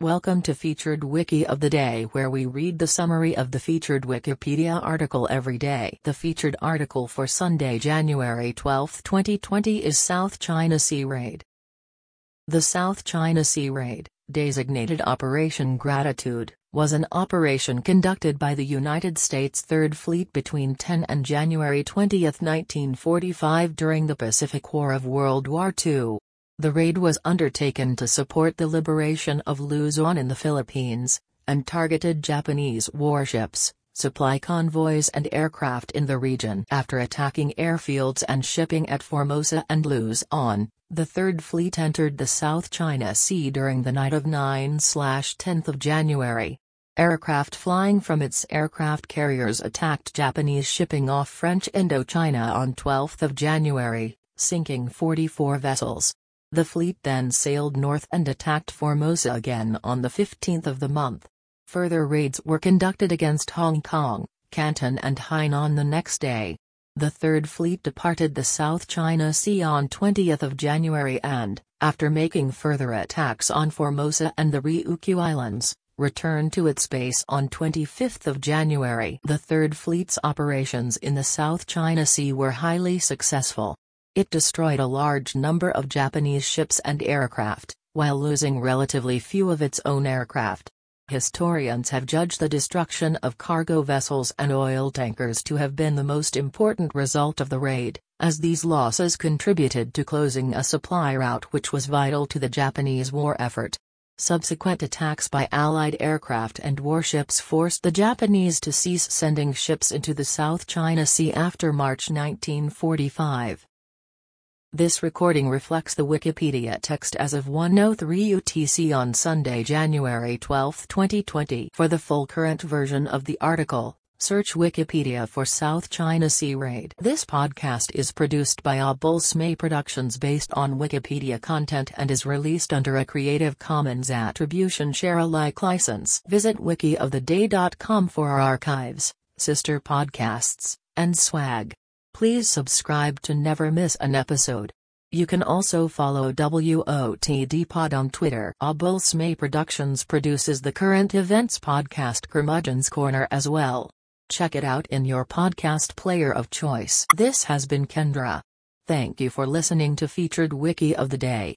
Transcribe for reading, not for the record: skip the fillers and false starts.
Welcome to Featured Wiki of the Day, where we read the summary of the featured Wikipedia article every day. The featured article for Sunday, January 12, 2020 is South China Sea Raid. The South China Sea Raid, designated Operation Gratitude, was an operation conducted by the United States Third Fleet between 10 and January 20, 1945 during the Pacific War of World War II. The raid was undertaken to support the liberation of Luzon in the Philippines, and targeted Japanese warships, supply convoys and aircraft in the region. After attacking airfields and shipping at Formosa and Luzon, the Third Fleet entered the South China Sea during the night of 9/10 of January. Aircraft flying from its aircraft carriers attacked Japanese shipping off French Indochina on 12 January, sinking 44 vessels. The fleet then sailed north and attacked Formosa again on the 15th of the month. Further raids were conducted against Hong Kong, Canton and Hainan the next day. The Third Fleet departed the South China Sea on 20 January and, after making further attacks on Formosa and the Ryukyu Islands, returned to its base on 25 January. The Third Fleet's operations in the South China Sea were highly successful. It destroyed a large number of Japanese ships and aircraft, while losing relatively few of its own aircraft. Historians have judged the destruction of cargo vessels and oil tankers to have been the most important result of the raid, as these losses contributed to closing a supply route which was vital to the Japanese war effort. Subsequent attacks by Allied aircraft and warships forced the Japanese to cease sending ships into the South China Sea after March 1945. This recording reflects the Wikipedia text as of 1:03 UTC on Sunday, January 12, 2020. For the full current version of the article, search Wikipedia for South China Sea Raid. This podcast is produced by Abulsmay Productions based on Wikipedia content and is released under a Creative Commons Attribution Share Alike license. Visit wikioftheday.com for our archives, sister podcasts, and swag. Please subscribe to never miss an episode. You can also follow WOTD Pod on Twitter. Abulsmay Productions produces the current events podcast Curmudgeon's Corner as well. Check it out in your podcast player of choice. This has been Kendra. Thank you for listening to Featured Wiki of the Day.